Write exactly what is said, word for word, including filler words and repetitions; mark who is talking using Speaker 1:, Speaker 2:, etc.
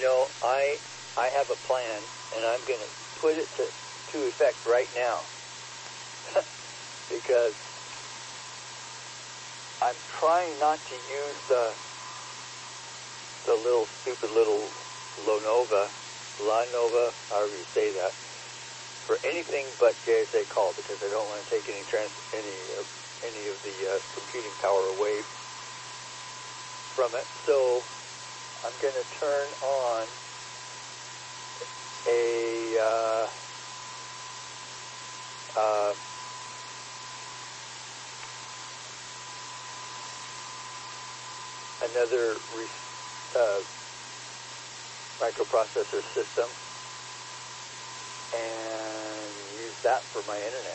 Speaker 1: know, I I have a plan, and I'm going to put it to, to effect right now because I'm trying not to use the the little stupid little Lonova, Lanova, however you say that, for anything but J S A call because I don't want to take any trans any of any of the uh, computing power away from it. So I'm going to turn on a uh, uh, another re uh, microprocessor system and use that for my internet.